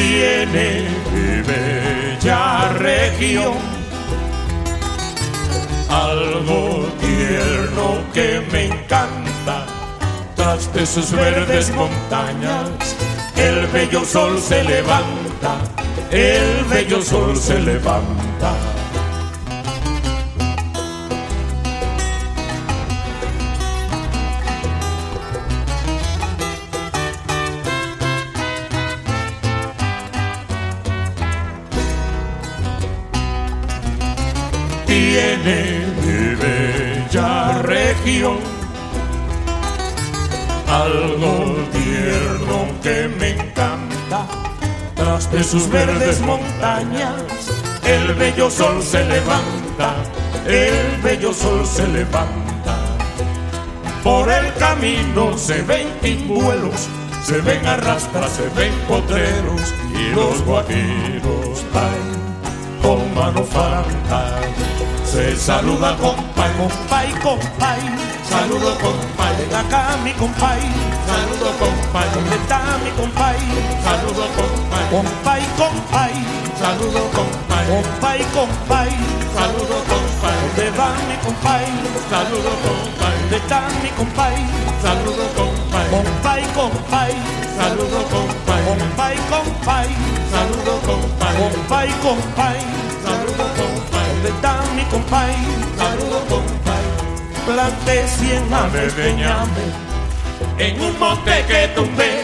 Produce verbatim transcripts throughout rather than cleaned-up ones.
Tiene mi bella región algo tierno que me encanta. Tras de sus verdes montañas el bello sol se levanta, el bello sol se levanta. Tiene mi bella región algo tierno que me encanta. Tras de sus verdes montañas el bello sol se levanta, el bello sol se levanta. Por el camino se ven timbuelos, se ven arrastras, se ven potreros, y los guajiros traen con mano franca. Se saluda compay, compay, compay. Saludo compay, ven acá mi compay. Saludo compay, ¿dónde está mi compay? Saludo compay, compay, compay. Saludo compay, compay, compay. Saludo compay, ¿dónde va mi compay? Saludo compay, ¿dónde está mi compay? Saludo compay, compay, compay. Saludo compay, compay, compay. Saludo compay, compay, compay. Saludo compay, ¿dónde está mi compay? Saludo compay. Planté cien aves de ñame en un monte que tumbé,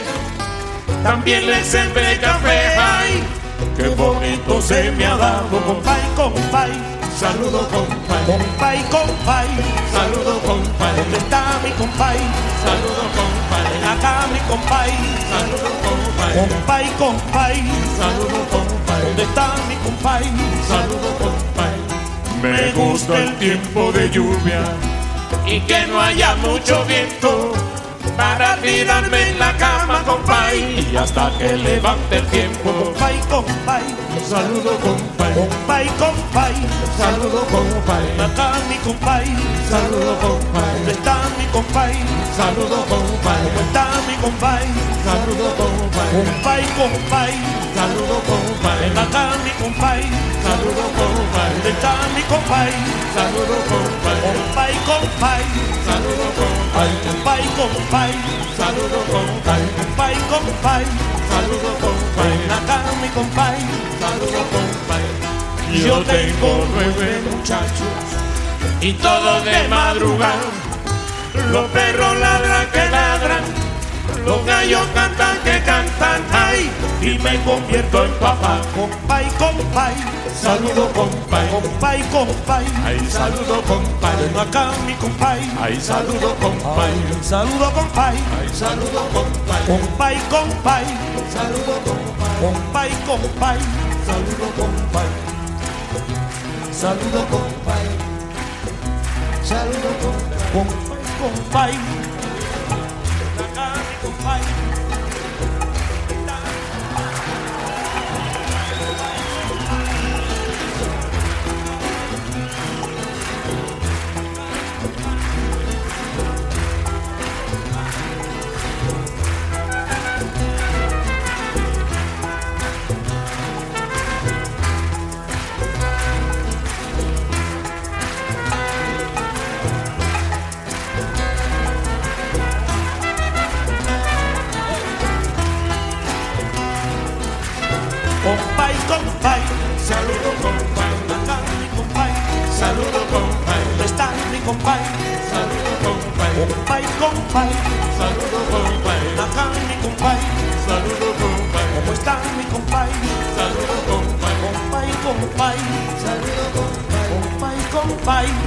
también le sembré café. Ay, qué bonito se me ha dado, compay, compay. Saludo compay, compay, compay. Saludo compay, ¿dónde está mi compay? Saludo compay, ven acá mi compay. Saludo compay, compay, compay. Saludo compay, ¿dónde está mi compay? Saludo compay. Me gusta el tiempo de lluvia y que no haya mucho viento para tirarme en la cama, compay, y hasta que levante el tiempo. Compay, compay. Saludo compay, compay, compay. Saludo compay, acá mi compay. Saludo compay, ¿dónde está mi compay? Saludo compay, ¿cómo está mi compay? Saludo compay, compay, compay. Saludo compay, ven acá mi compay. Saludo compay, ¿dónde está mi compay? Saludo compay, compay, compay. Saludo compay, compay, compay. Saludo compay, compay, compay. Saludo compay, ven acá mi compay. Saludo compay. Yo tengo nueve muchachos y todos de madrugada. Los perros ladran que ladran, los gallos cantan que cantan, ay, y me convierto en papá. Compay, compay. Saludo compay, compay, compay. Ay, saludo compay, ven acá mi compay. Ay, saludo compay, saludo compay. Ay, saludo compay, compay, compay. Saludo compay, compay, compay. Saludo compay. Saludo compay. Saludo compay, compay, compay. Ven acá mi compay. Compay, compay. Saludo compay, acá mi compay. Saludo compay, ¿dónde está mi compay? Saludo compay, compay, compay. Saludo compay, acá mi compay. Saludo compay, ¿cómo está mi compay? Saludo compay, compay, compay. Saludo compay, compay, compay.